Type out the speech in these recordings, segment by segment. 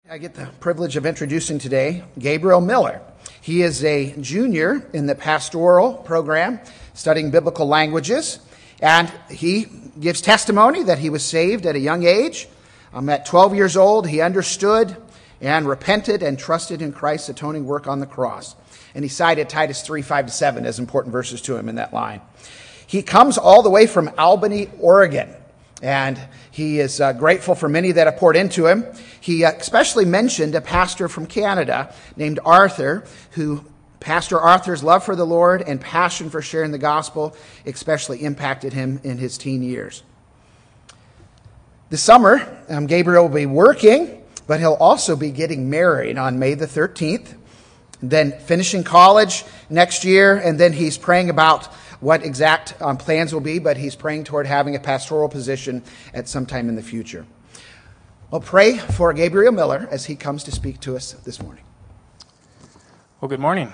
I get the privilege of introducing today Gabriel Miller. He is a junior in the pastoral program studying biblical languages, and he gives testimony that he was saved at a young age. At 12 years old, he understood and repented and trusted in Christ's atoning work on the cross. And he cited Titus 3:5-7 as important verses to him in that line. He comes all the way from Albany, Oregon. And he is grateful for many that have poured into him. He especially mentioned a pastor from Canada named Arthur, Pastor Arthur's love for the Lord and passion for sharing the gospel especially impacted him in his teen years. This summer, Gabriel will be working, but he'll also be getting married on May the 13th, then finishing college next year, and then he's praying about what exact plans will be, but he's praying toward having a pastoral position at some time in the future. We'll pray for Gabriel Miller as he comes to speak to us this morning. Well, good morning.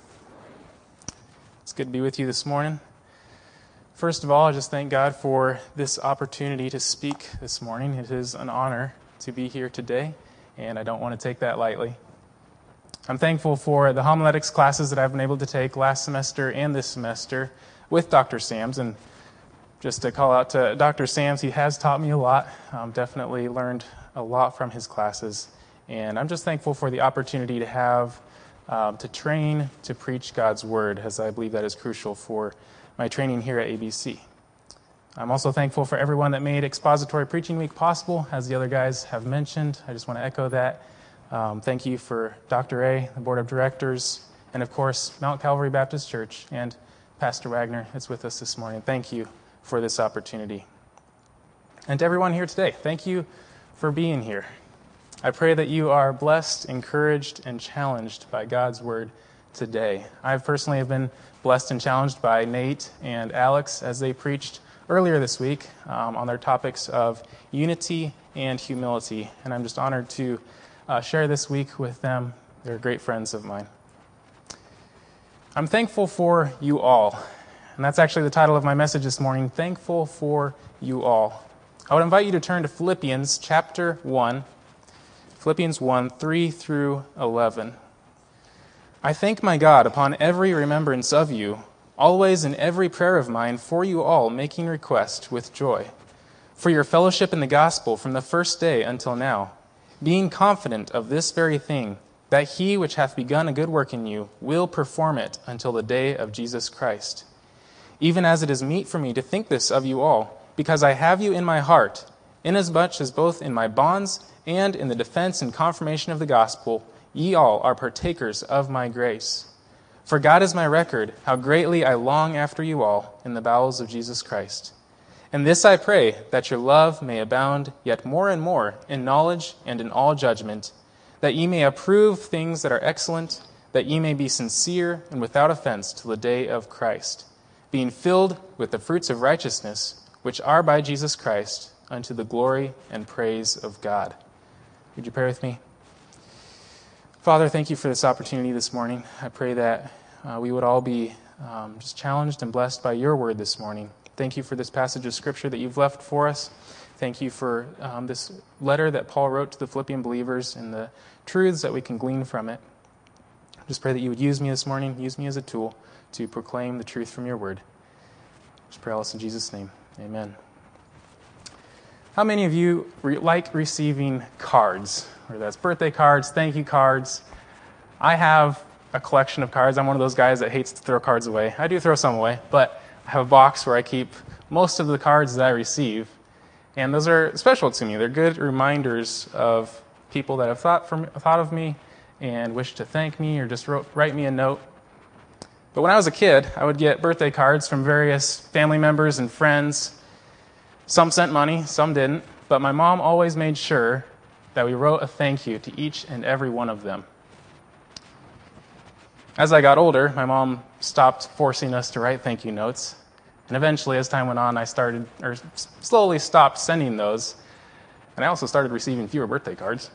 It's good to be with you this morning. First of all, I just thank God for this opportunity to speak this morning. It is an honor to be here today, and I don't want to take that lightly. I'm thankful for the homiletics classes that I've been able to take last semester and this semester with Dr. Sams, and just to call out to Dr. Sams, he has taught me a lot. Definitely learned a lot from his classes, and I'm just thankful for the opportunity to have to train to preach God's Word, as I believe that is crucial for my training here at ABC. I'm also thankful for everyone that made Expository Preaching Week possible, as the other guys have mentioned. I just want to echo that. Thank you for Dr. A, the Board of Directors, and of course, Mount Calvary Baptist Church, and Pastor Wagner is with us this morning. Thank you for this opportunity. And to everyone here today, thank you for being here. I pray that you are blessed, encouraged, and challenged by God's Word today. I personally have been blessed and challenged by Nate and Alex as they preached earlier this week on their topics of unity and humility, and I'm just honored to share this week with them. They're great friends of mine. I'm thankful for you all, and that's actually the title of my message this morning, Thankful for You All. I would invite you to turn to Philippians chapter 1, Philippians 1, 3 through 11. I thank my God upon every remembrance of you, always in every prayer of mine for you all, making request with joy, for your fellowship in the gospel from the first day until now, being confident of this very thing, that he which hath begun a good work in you will perform it until the day of Jesus Christ. Even as it is meet for me to think this of you all, because I have you in my heart, inasmuch as both in my bonds and in the defense and confirmation of the gospel, ye all are partakers of my grace. For God is my record, how greatly I long after you all in the bowels of Jesus Christ. And this I pray, that your love may abound yet more and more in knowledge and in all judgment, that ye may approve things that are excellent, that ye may be sincere and without offense till the day of Christ, being filled with the fruits of righteousness, which are by Jesus Christ, unto the glory and praise of God. Would you pray with me? Father, thank you for this opportunity this morning. I pray that we would all be just challenged and blessed by your word this morning. Thank you for this passage of Scripture that you've left for us. Thank you for this letter that Paul wrote to the Philippian believers and the truths that we can glean from it. Just pray that you would use me this morning, use me as a tool to proclaim the truth from your word. Just pray all this in Jesus' name. Amen. How many of you like receiving cards? Whether that's birthday cards, thank you cards. I have a collection of cards. I'm one of those guys that hates to throw cards away. I do throw some away, but I have a box where I keep most of the cards that I receive. And those are special to me. They're good reminders of people that have thought of me and wish to thank me or just write me a note. But when I was a kid, I would get birthday cards from various family members and friends. Some sent money, some didn't. But my mom always made sure that we wrote a thank you to each and every one of them. As I got older, my mom stopped forcing us to write thank you notes. And eventually, as time went on, I slowly stopped sending those. And I also started receiving fewer birthday cards.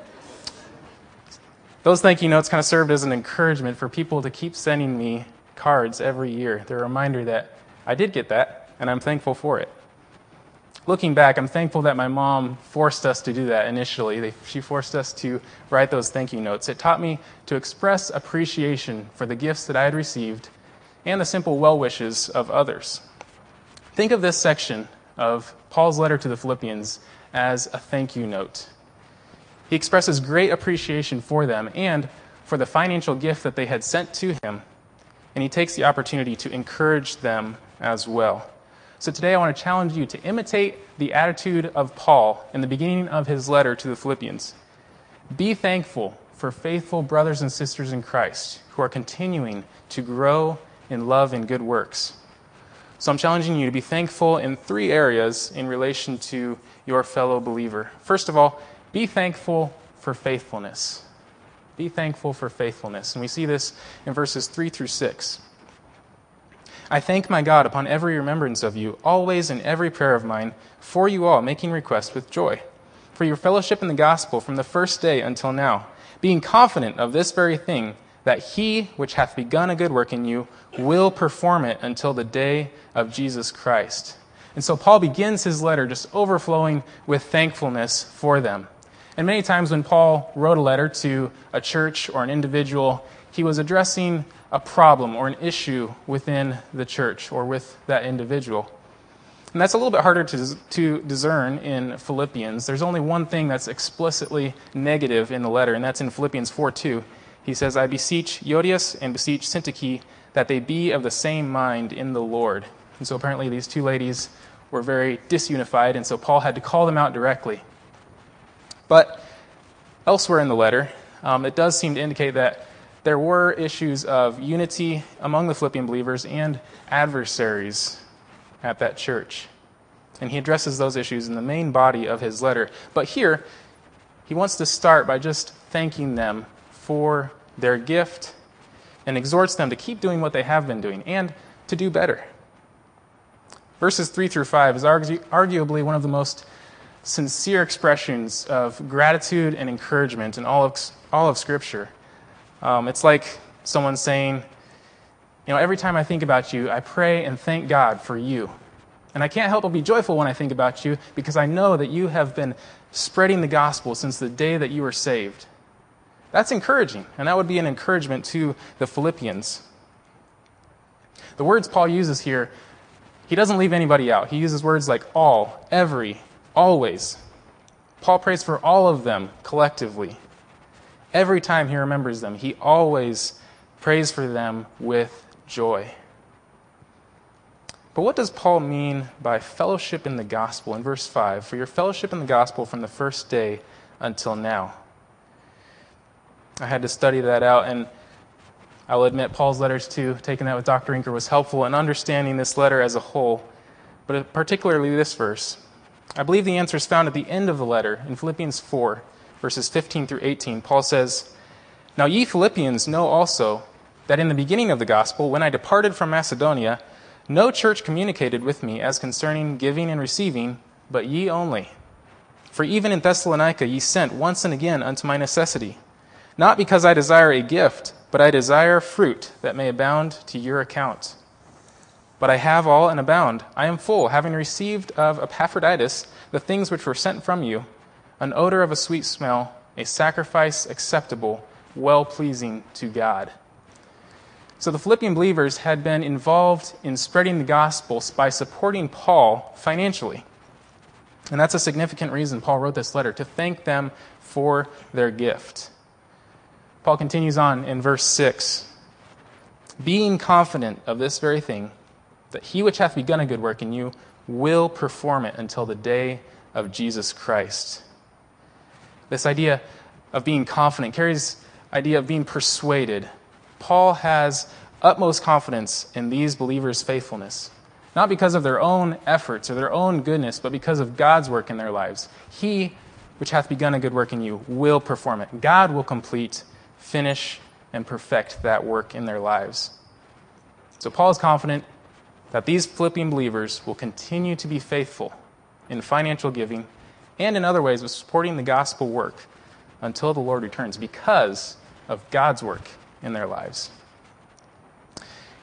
Those thank you notes kind of served as an encouragement for people to keep sending me cards every year. They're a reminder that I did get that, and I'm thankful for it. looking back, I'm thankful that my mom forced us to do that initially. She forced us to write those thank you notes. It taught me to express appreciation for the gifts that I had received and the simple well wishes of others. Think of this section of Paul's letter to the Philippians as a thank you note. He expresses great appreciation for them and for the financial gift that they had sent to him, and he takes the opportunity to encourage them as well. So today I want to challenge you to imitate the attitude of Paul in the beginning of his letter to the Philippians. Be thankful for faithful brothers and sisters in Christ who are continuing to grow in love and good works. So I'm challenging you to be thankful in 3 areas in relation to your fellow believer. First of all, be thankful for faithfulness. Be thankful for faithfulness. And we see this in verses 3 through 6. I thank my God upon every remembrance of you, always in every prayer of mine, for you all, making request with joy, for your fellowship in the gospel from the first day until now, being confident of this very thing, that he which hath begun a good work in you will perform it until the day of Jesus Christ. And so Paul begins his letter just overflowing with thankfulness for them. And many times when Paul wrote a letter to a church or an individual, he was addressing a problem or an issue within the church or with that individual. And that's a little bit harder to discern in Philippians. There's only one thing that's explicitly negative in the letter, and that's in Philippians 4:2. He says, I beseech Euodias and beseech Syntyche that they be of the same mind in the Lord. And so apparently these 2 ladies were very disunified, and so Paul had to call them out directly. But elsewhere in the letter, it does seem to indicate that there were issues of unity among the Philippian believers and adversaries at that church. And he addresses those issues in the main body of his letter. But here, he wants to start by just thanking them for their gift and exhorts them to keep doing what they have been doing and to do better. Verses 3 through 5 is arguably one of the most sincere expressions of gratitude and encouragement in all of Scripture. It's like someone saying, every time I think about you, I pray and thank God for you. And I can't help but be joyful when I think about you because I know that you have been spreading the gospel since the day that you were saved. That's encouraging, and that would be an encouragement to the Philippians. The words Paul uses here, he doesn't leave anybody out. He uses words like all, every, always. Paul prays for all of them collectively. Every time he remembers them, he always prays for them with joy. But what does Paul mean by fellowship in the gospel in verse 5? For your fellowship in the gospel from the first day until now. I had to study that out, and I'll admit Paul's letters too, taking that with Dr. Inker, was helpful in understanding this letter as a whole, but particularly this verse. I believe the answer is found at the end of the letter in Philippians 4, verses 15 through 18. Paul says, Now ye Philippians know also that in the beginning of the gospel, when I departed from Macedonia, no church communicated with me as concerning giving and receiving, but ye only. For even in Thessalonica ye sent once and again unto my necessity, not because I desire a gift, but I desire fruit that may abound to your account. But I have all and abound. I am full, having received of Epaphroditus the things which were sent from you, an odor of a sweet smell, a sacrifice acceptable, well-pleasing to God. So the Philippian believers had been involved in spreading the gospel by supporting Paul financially. And that's a significant reason Paul wrote this letter, to thank them for their gift. Paul continues on in verse 6, being confident of this very thing, that he which hath begun a good work in you will perform it until the day of Jesus Christ. This idea of being confident carries the idea of being persuaded. Paul has utmost confidence in these believers' faithfulness, not because of their own efforts or their own goodness, but because of God's work in their lives. He which hath begun a good work in you will perform it. God will complete, finish, and perfect that work in their lives. So Paul is confident that these Philippian believers will continue to be faithful in financial giving and in other ways of supporting the gospel work until the Lord returns because of God's work in their lives.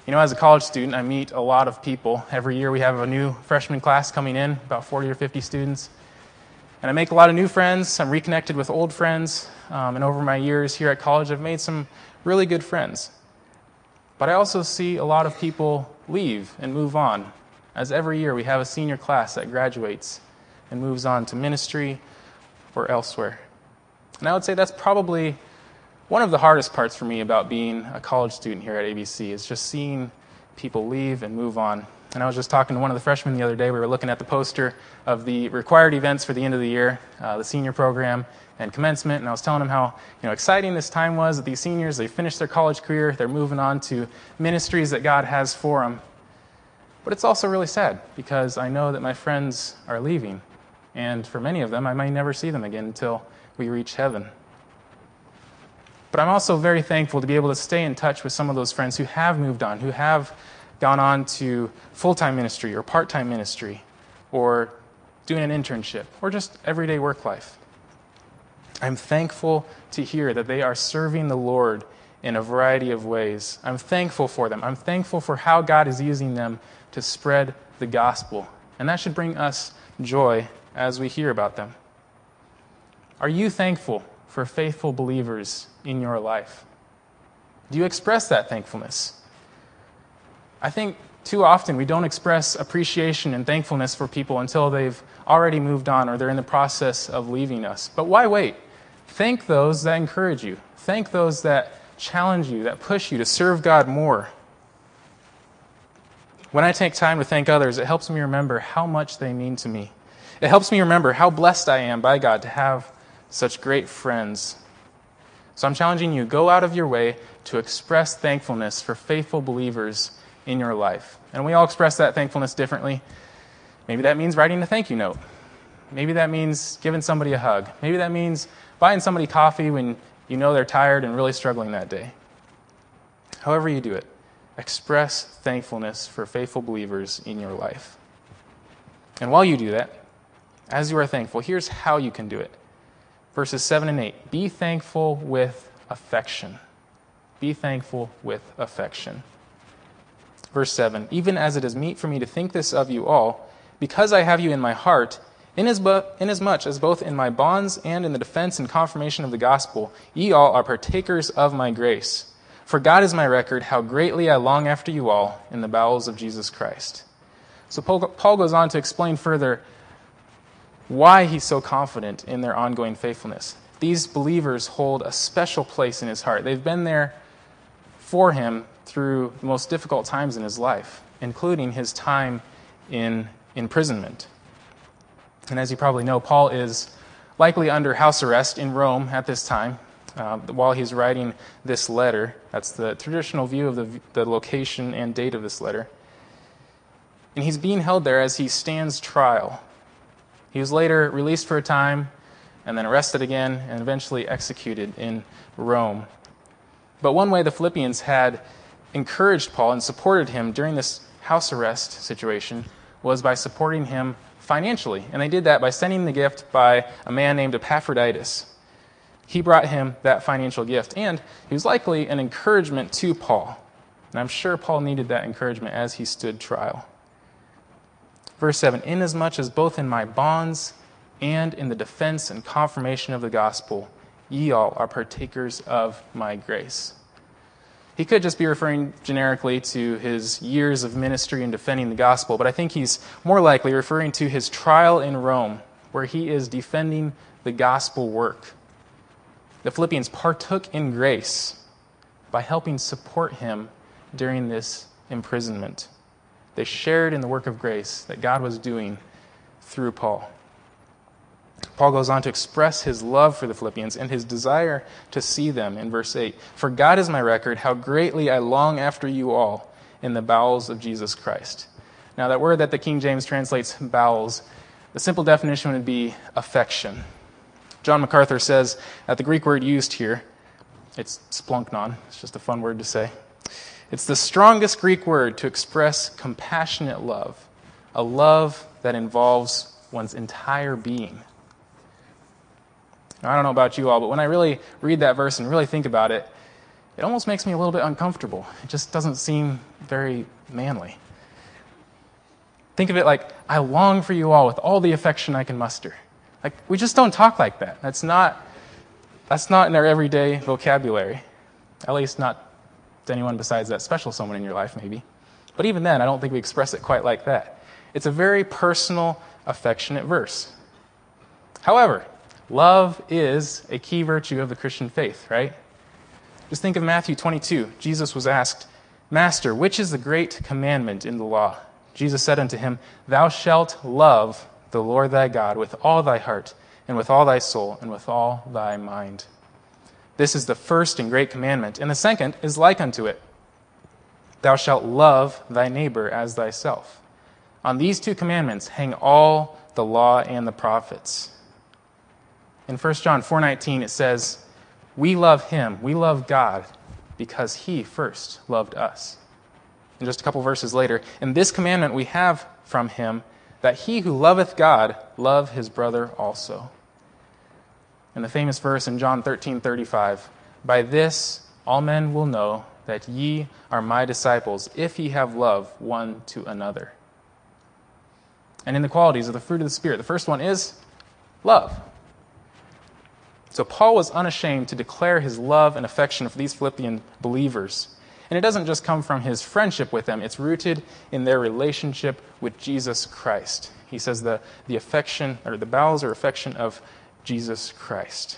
As a college student, I meet a lot of people. Every year we have a new freshman class coming in, about 40 or 50 students. And I make a lot of new friends. I'm reconnected with old friends. And over my years here at college, I've made some really good friends. But I also see a lot of people leave and move on. As every year we have a senior class that graduates and moves on to ministry or elsewhere. And I would say that's probably one of the hardest parts for me about being a college student here at ABC, is just seeing people leave and move on. And I was just talking to one of the freshmen the other day. We were looking at the poster of the required events for the end of the year, the senior program and commencement, and I was telling him how exciting this time was that these seniors, they finished their college career, they're moving on to ministries that God has for them. But it's also really sad, because I know that my friends are leaving, and for many of them, I may never see them again until we reach heaven. But I'm also very thankful to be able to stay in touch with some of those friends who have moved on, who have gone on to full-time ministry or part-time ministry, or doing an internship, or just everyday work life. I'm thankful to hear that they are serving the Lord in a variety of ways. I'm thankful for them. I'm thankful for how God is using them to spread the gospel. And that should bring us joy as we hear about them. Are you thankful for faithful believers in your life? Do you express that thankfulness? I think too often we don't express appreciation and thankfulness for people until they've already moved on or they're in the process of leaving us. But why wait? Thank those that encourage you. Thank those that challenge you, that push you to serve God more. When I take time to thank others, it helps me remember how much they mean to me. It helps me remember how blessed I am by God to have such great friends. So I'm challenging you, go out of your way to express thankfulness for faithful believers in your life. And we all express that thankfulness differently. Maybe that means writing a thank you note. Maybe that means giving somebody a hug. Maybe that means buying somebody coffee when you know they're tired and really struggling that day. However you do it, express thankfulness for faithful believers in your life. And while you do that, as you are thankful, here's how you can do it. Verses 7 and 8. Be thankful with affection. Be thankful with affection. Verse 7. Even as it is meet for me to think this of you all, because I have you in my heart, inasmuch as both in my bonds and in the defense and confirmation of the gospel, ye all are partakers of my grace. For God is my record, how greatly I long after you all in the bowels of Jesus Christ. So Paul goes on to explain further why he's so confident in their ongoing faithfulness. These believers hold a special place in his heart. They've been there for him through the most difficult times in his life, including his time in imprisonment. And as you probably know, Paul is likely under house arrest in Rome at this time while he's writing this letter. That's the traditional view of the location and date of this letter. And he's being held there as he stands trial. He was later released for a time and then arrested again and eventually executed in Rome. But one way the Philippians had encouraged Paul and supported him during this house arrest situation was by supporting him financially. And they did that by sending the gift by a man named Epaphroditus. He brought him that financial gift, and he was likely an encouragement to Paul. And I'm sure Paul needed that encouragement as he stood trial. Verse 7, inasmuch as both in my bonds and in the defense and confirmation of the gospel, ye all are partakers of my grace. He could just be referring generically to his years of ministry and defending the gospel, but I think he's more likely referring to his trial in Rome, where he is defending the gospel work. The Philippians partook in grace by helping support him during this imprisonment. They shared in the work of grace that God was doing through Paul. Paul goes on to express his love for the Philippians and his desire to see them in verse 8. For God is my record, how greatly I long after you all in the bowels of Jesus Christ. Now that word that the King James translates bowels, the simple definition would be affection. John MacArthur says that the Greek word used here, it's splunknon, it's just a fun word to say. It's the strongest Greek word to express compassionate love, a love that involves one's entire being. Now, I don't know about you all, but when I really read that verse and really think about it, it almost makes me a little bit uncomfortable. It just doesn't seem very manly. Think of it like, I long for you all with all the affection I can muster. Like, we just don't talk like that. That's not in our everyday vocabulary. At least not to anyone besides that special someone in your life, maybe. But even then, I don't think we express it quite like that. It's a very personal, affectionate verse. However, love is a key virtue of the Christian faith, right? Just think of Matthew 22. Jesus was asked, Master, which is the great commandment in the law? Jesus said unto him, Thou shalt love the Lord thy God with all thy heart, and with all thy soul, and with all thy mind. This is the first and great commandment, and the second is like unto it. Thou shalt love thy neighbor as thyself. On these two commandments hang all the law and the prophets. In 1 John 4:19 it says, We love him, we love God, because he first loved us. And just a couple verses later, in this commandment we have from him, that he who loveth God love his brother also. And the famous verse in John 13:35, By this all men will know that ye are my disciples, if ye have love one to another. And in the qualities of the fruit of the Spirit, the first one is love. So Paul was unashamed to declare his love and affection for these Philippian believers. And it doesn't just come from his friendship with them, it's rooted in their relationship with Jesus Christ. He says the affection, or the bowels or affection of Jesus Christ.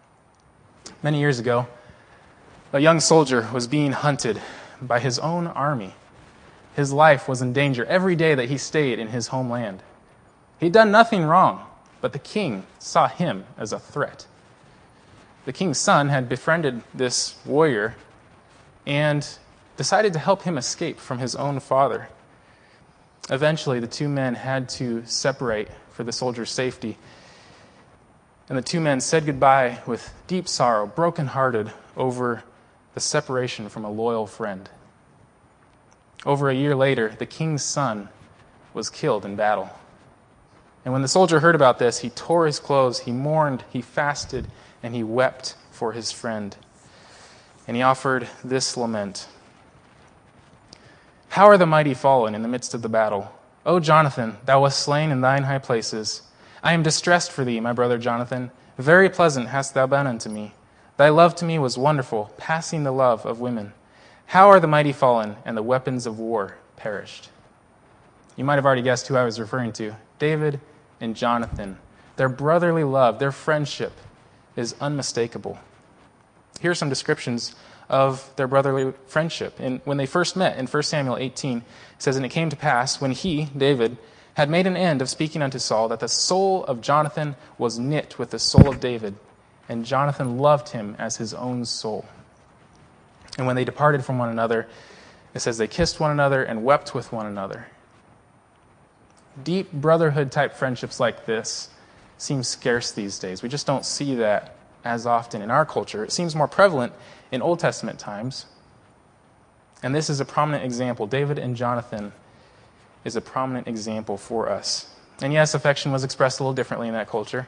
Many years ago, a young soldier was being hunted by his own army. His life was in danger every day that he stayed in his homeland. He'd done nothing wrong, but the king saw him as a threat. The king's son had befriended this warrior and decided to help him escape from his own father. Eventually, the two men had to separate for the soldier's safety. And the two men said goodbye with deep sorrow, brokenhearted over the separation from a loyal friend. Over a year later, the king's son was killed in battle. And when the soldier heard about this, he tore his clothes, he mourned, he fasted, and he wept for his friend. And he offered this lament. How are the mighty fallen in the midst of the battle? O Jonathan, thou wast slain in thine high places. I am distressed for thee, my brother Jonathan. Very pleasant hast thou been unto me. Thy love to me was wonderful, passing the love of women. How are the mighty fallen, and the weapons of war perished? You might have already guessed who I was referring to. David and Jonathan. Their brotherly love, their friendship is unmistakable. Here are some descriptions of their brotherly friendship. And when they first met in 1 Samuel 18, it says, And it came to pass, when he, David, had made an end of speaking unto Saul, that the soul of Jonathan was knit with the soul of David, and Jonathan loved him as his own soul. And when they departed from one another, it says they kissed one another and wept with one another. Deep brotherhood type friendships like this seem scarce these days. We just don't see that as often in our culture. It seems more prevalent in Old Testament times. And this is a prominent example. David and Jonathan is a prominent example for us. And yes, affection was expressed a little differently in that culture.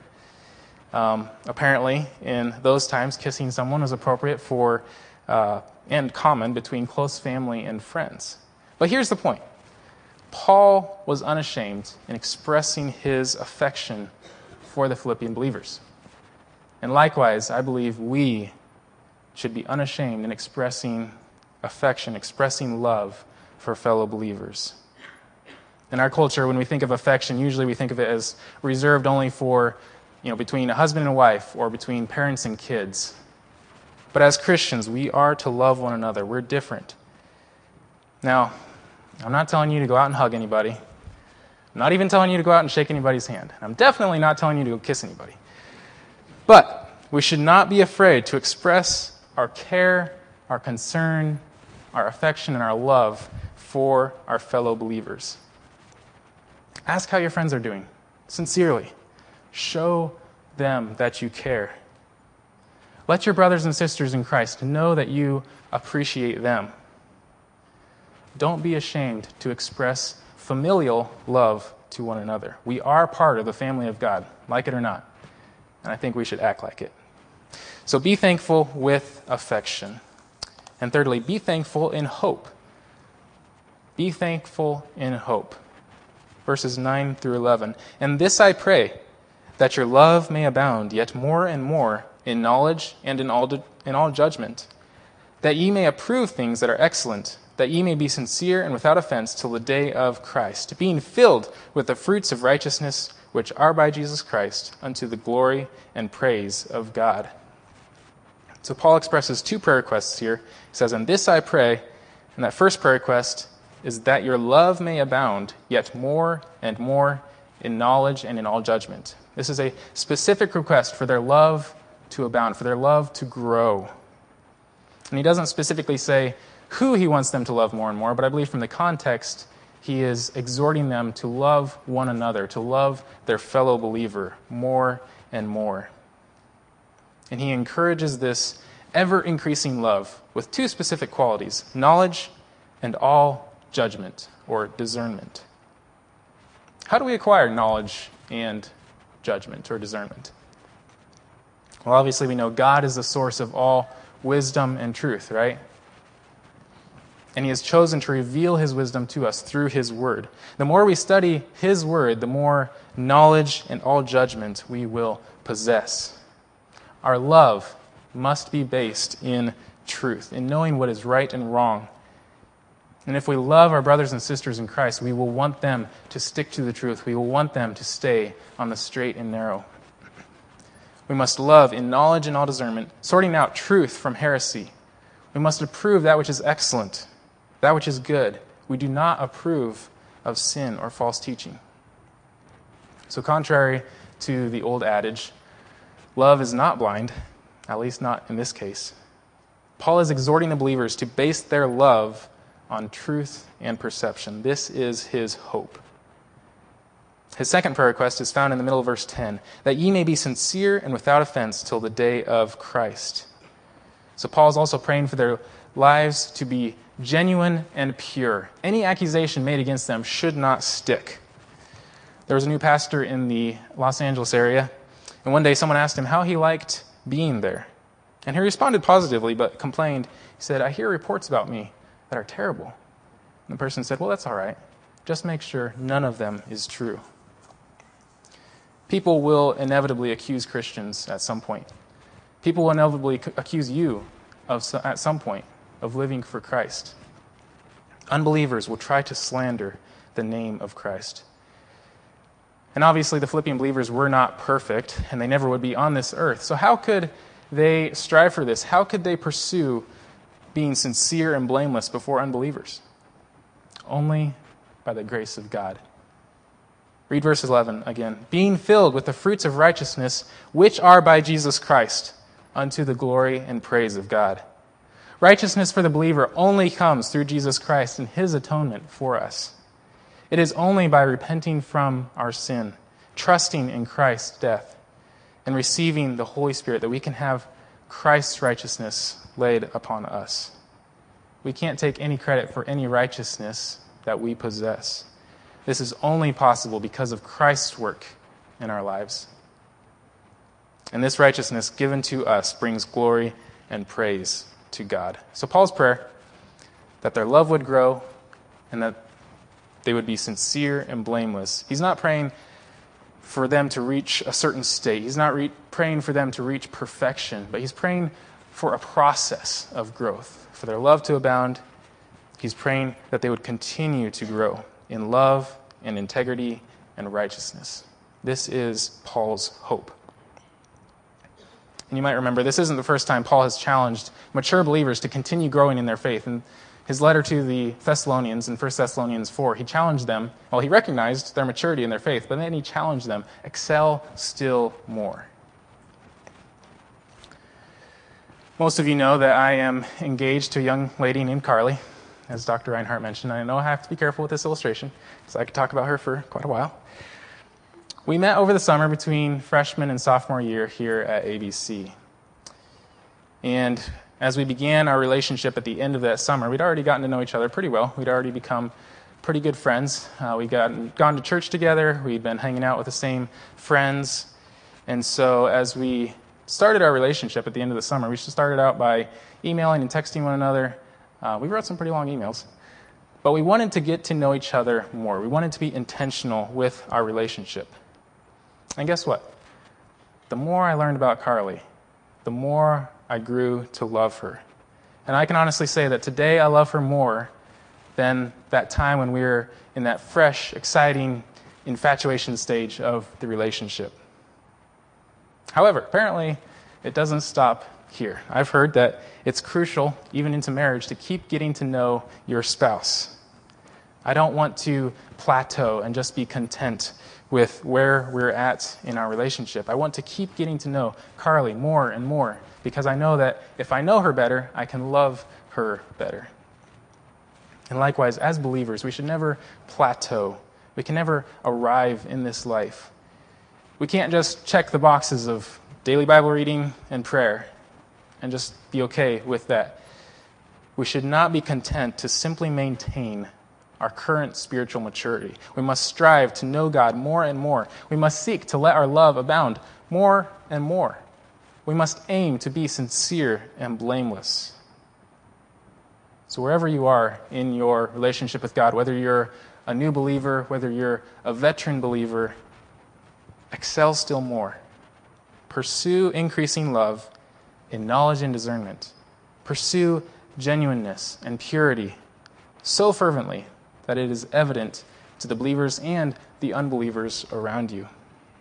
Apparently, in those times, kissing someone was appropriate for and common between close family and friends. But here's the point. Paul was unashamed in expressing his affection for the Philippian believers. And likewise, I believe we should be unashamed in expressing affection, expressing love for fellow believers. In our culture, when we think of affection, usually we think of it as reserved only for, between a husband and a wife or between parents and kids. But as Christians, we are to love one another. We're different. Now, I'm not telling you to go out and hug anybody. I'm not even telling you to go out and shake anybody's hand. I'm definitely not telling you to go kiss anybody. But we should not be afraid to express our care, our concern, our affection, and our love for our fellow believers. Ask how your friends are doing, sincerely. Show them that you care. Let your brothers and sisters in Christ know that you appreciate them. Don't be ashamed to express familial love to one another. We are part of the family of God, like it or not. And I think we should act like it. So be thankful with affection. And thirdly, be thankful in hope. Be thankful in hope. Verses 9 through 11. And this I pray, that your love may abound yet more and more in knowledge and in all judgment, that ye may approve things that are excellent, that ye may be sincere and without offense till the day of Christ, being filled with the fruits of righteousness, which are by Jesus Christ, unto the glory and praise of God. So Paul expresses two prayer requests here. He says, and this I pray, and that first prayer request is that your love may abound yet more and more in knowledge and in all judgment. This is a specific request for their love to abound, for their love to grow. And he doesn't specifically say who he wants them to love more and more, but I believe from the context, he is exhorting them to love one another, to love their fellow believer more and more. And he encourages this ever-increasing love with two specific qualities, knowledge and all judgment or discernment. How do we acquire knowledge and judgment or discernment? Well, obviously we know God is the source of all wisdom and truth, right? And he has chosen to reveal his wisdom to us through his word. The more we study his word, the more knowledge and all judgment we will possess. Our love must be based in truth, in knowing what is right and wrong. And if we love our brothers and sisters in Christ, we will want them to stick to the truth. We will want them to stay on the straight and narrow. We must love in knowledge and all discernment, sorting out truth from heresy. We must approve that which is excellent, that which is good. We do not approve of sin or false teaching. So contrary to the old adage, love is not blind, at least not in this case. Paul is exhorting the believers to base their love on truth and perception. This is his hope. His second prayer request is found in the middle of verse 10, that ye may be sincere and without offense till the day of Christ. So Paul is also praying for their lives to be genuine and pure. Any accusation made against them should not stick. There was a new pastor in the Los Angeles area, and one day someone asked him how he liked being there. And he responded positively, but complained. He said, I hear reports about me that are terrible. And the person said, well, that's all right. Just make sure none of them is true. People will inevitably accuse Christians at some point. People will inevitably accuse you at some point of living for Christ. Unbelievers will try to slander the name of Christ. And obviously the Philippian believers were not perfect, and they never would be on this earth. So how could they strive for this? How could they pursue being sincere and blameless before unbelievers? Only by the grace of God. Read verse 11 again. Being filled with the fruits of righteousness, which are by Jesus Christ, unto the glory and praise of God. Righteousness for the believer only comes through Jesus Christ and his atonement for us. It is only by repenting from our sin, trusting in Christ's death, and receiving the Holy Spirit that we can have Christ's righteousness laid upon us. We can't take any credit for any righteousness that we possess. This is only possible because of Christ's work in our lives. And this righteousness given to us brings glory and praise to God. So Paul's prayer, that their love would grow and that they would be sincere and blameless. He's not praying for them to reach a certain state. He's not praying for them to reach perfection, but he's praying for a process of growth, for their love to abound. He's praying that they would continue to grow in love and integrity and righteousness. This is Paul's hope. And you might remember, this isn't the first time Paul has challenged mature believers to continue growing in their faith. In his letter to the Thessalonians in 1 Thessalonians 4, he challenged them, well, he recognized their maturity in their faith, but then he challenged them, excel still more. Most of you know that I am engaged to a young lady named Carly, as Dr. Reinhardt mentioned. I know I have to be careful with this illustration, because I could talk about her for quite a while. We met over the summer between freshman and sophomore year here at ABC. And as we began our relationship at the end of that summer, we'd already gotten to know each other pretty well. We'd already become pretty good friends. We'd gone to church together. We'd been hanging out with the same friends. And so as we started our relationship at the end of the summer. We started out by emailing and texting one another. We wrote some pretty long emails. But we wanted to get to know each other more. We wanted to be intentional with our relationship. And guess what? The more I learned about Carly, the more I grew to love her. And I can honestly say that today I love her more than that time when we were in that fresh, exciting infatuation stage of the relationship. However, apparently, it doesn't stop here. I've heard that it's crucial, even into marriage, to keep getting to know your spouse. I don't want to plateau and just be content with where we're at in our relationship. I want to keep getting to know Carly more and more, because I know that if I know her better, I can love her better. And likewise, as believers, we should never plateau. We can never arrive in this life. We can't just check the boxes of daily Bible reading and prayer and just be okay with that. We should not be content to simply maintain our current spiritual maturity. We must strive to know God more and more. We must seek to let our love abound more and more. We must aim to be sincere and blameless. So wherever you are in your relationship with God, whether you're a new believer, whether you're a veteran believer, excel still more. Pursue increasing love in knowledge and discernment. Pursue genuineness and purity so fervently that it is evident to the believers and the unbelievers around you.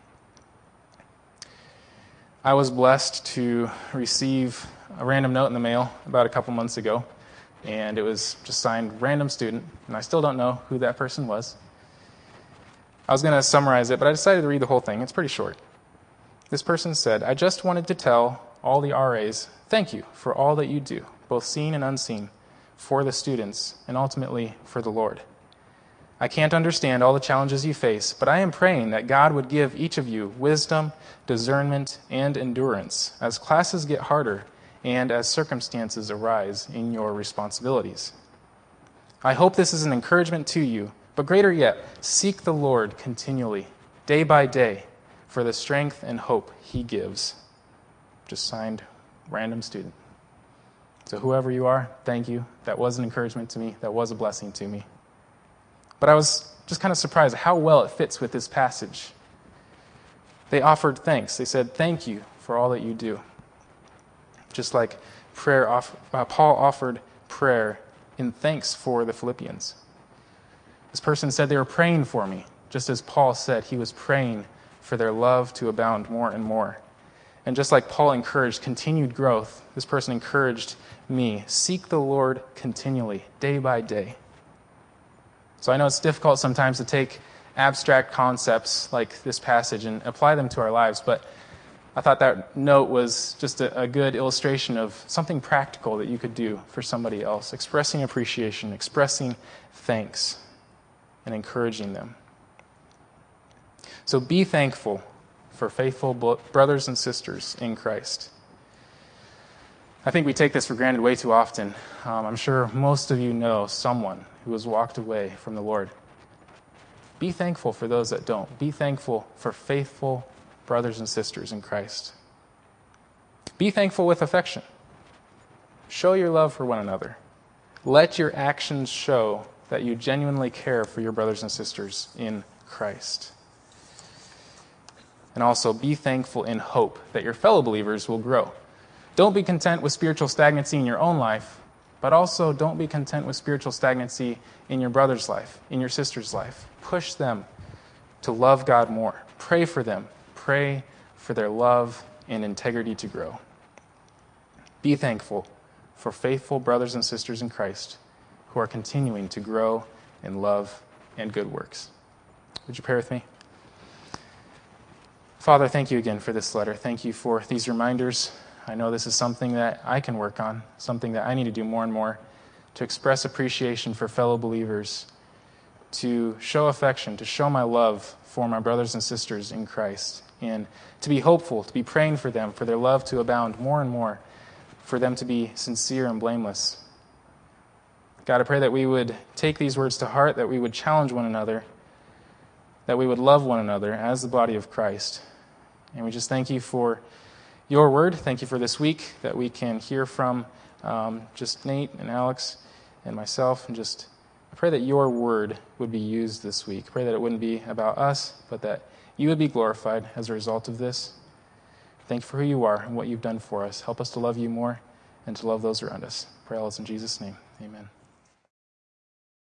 I was blessed to receive a random note in the mail about a couple months ago, and it was just signed random student, and I still don't know who that person was. I was going to summarize it, but I decided to read the whole thing. It's pretty short. This person said, "I just wanted to tell all the RAs, thank you for all that you do, both seen and unseen, for the students, and ultimately for the Lord. I can't understand all the challenges you face, but I am praying that God would give each of you wisdom, discernment, and endurance as classes get harder and as circumstances arise in your responsibilities. I hope this is an encouragement to you, but greater yet, seek the Lord continually, day by day, for the strength and hope He gives." Just signed, random student. So whoever you are, thank you. That was an encouragement to me. That was a blessing to me. But I was just kind of surprised at how well it fits with this passage. They offered thanks. They said, "Thank you for all that you do." Just like Paul offered prayer in thanks for the Philippians. This person said they were praying for me, just as Paul said he was praying for their love to abound more and more. And just like Paul encouraged continued growth, this person encouraged me, seek the Lord continually, day by day. So I know it's difficult sometimes to take abstract concepts like this passage and apply them to our lives, but I thought that note was just a good illustration of something practical that you could do for somebody else, expressing appreciation, expressing thanks, and encouraging them. So be thankful for faithful brothers and sisters in Christ. I think we take this for granted way too often. I'm sure most of you know someone who has walked away from the Lord. Be thankful for those that don't. Be thankful for faithful brothers and sisters in Christ. Be thankful with affection. Show your love for one another. Let your actions show that you genuinely care for your brothers and sisters in Christ. And also be thankful in hope that your fellow believers will grow. Don't be content with spiritual stagnancy in your own life, but also don't be content with spiritual stagnancy in your brother's life, in your sister's life. Push them to love God more. Pray for them. Pray for their love and integrity to grow. Be thankful for faithful brothers and sisters in Christ who are continuing to grow in love and good works. Would you pray with me? Father, thank you again for this letter. Thank you for these reminders. I know this is something that I can work on, something that I need to do more and more, to express appreciation for fellow believers, to show affection, to show my love for my brothers and sisters in Christ, and to be hopeful, to be praying for them, for their love to abound more and more, for them to be sincere and blameless. God, I pray that we would take these words to heart, that we would challenge one another, that we would love one another as the body of Christ. And we just thank you for your word. Thank you for this week that we can hear from just Nate and Alex and myself. And just I pray that your word would be used this week. I pray that it wouldn't be about us, but that you would be glorified as a result of this. Thank you for who you are and what you've done for us. Help us to love you more and to love those around us. Pray all this in Jesus' name. Amen.